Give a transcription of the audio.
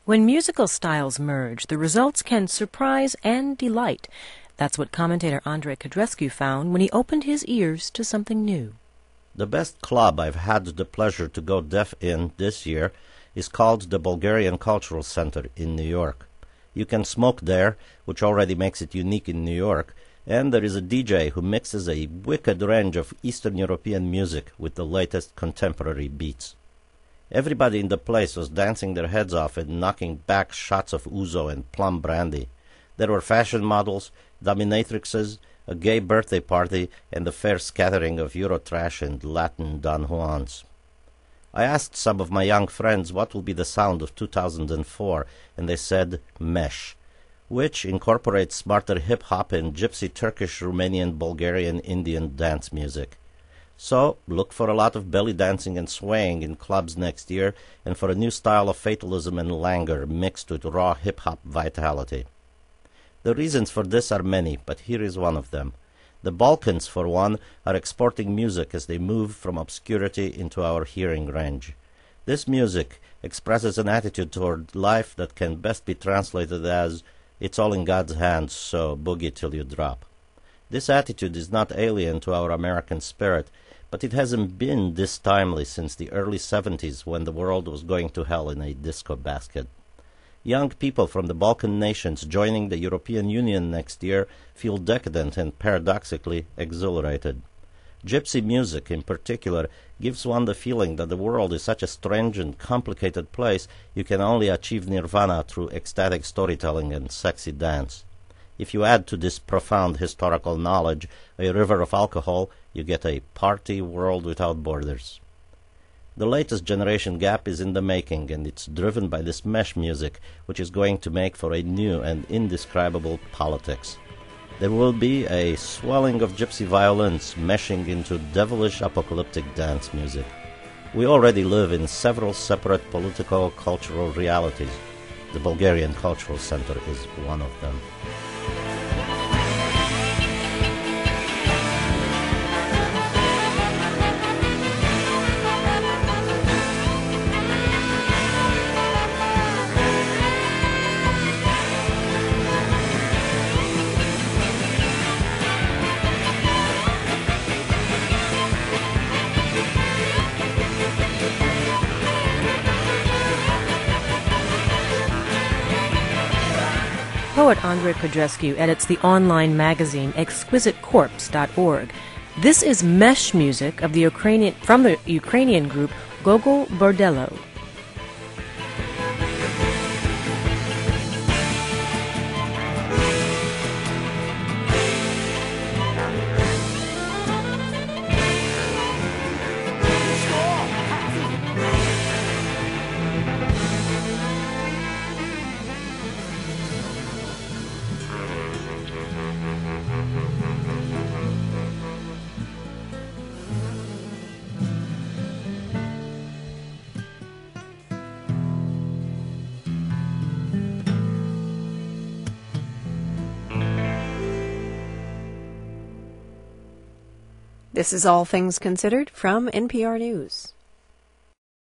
When musical styles merge, the results can surprise and delight. That's what commentator Andrei Codrescu found when he opened his ears to something new. The best club I've had the pleasure to go deaf in this year is called the Bulgarian Cultural Center in New York. You can smoke there, which already makes it unique in New York, and there is a DJ who mixes a wicked range of Eastern European music with the latest contemporary beats. Everybody in the place was dancing their heads off and knocking back shots of ouzo and plum brandy. There were fashion models, dominatrixes, a gay birthday party, and a fair scattering of Eurotrash and Latin Don Juans. I asked some of my young friends what will be the sound of 2004, and they said mesh, which incorporates smarter hip-hop and gypsy Turkish, Romanian, Bulgarian, Indian dance music. So, look for a lot of belly dancing and swaying in clubs next year, and for a new style of fatalism and languor mixed with raw hip-hop vitality. The reasons for this are many, but here is one of them. The Balkans, for one, are exporting music as they move from obscurity into our hearing range. This music expresses an attitude toward life that can best be translated as, "It's all in God's hands, so boogie till you drop." This attitude is not alien to our American spirit, but it hasn't been this timely since the early 70s when the world was going to hell in a disco basket. Young people from the Balkan nations joining the European Union next year feel decadent and paradoxically exhilarated. Gypsy music, in particular, gives one the feeling that the world is such a strange and complicated place you can only achieve nirvana through ecstatic storytelling and sexy dance. If you add to this profound historical knowledge a river of alcohol, you get a party world without borders. The latest generation gap is in the making, and it's driven by this mesh music, which is going to make for a new and indescribable politics. There will be a swelling of gypsy violins meshing into devilish apocalyptic dance music. We already live in several separate political-cultural realities. The Bulgarian Cultural Center is one of them. Poet Andrei Codrescu edits the online magazine exquisitecorpse.org. This is mesh music of from the Ukrainian group Gogol Bordello. This is All Things Considered from NPR News.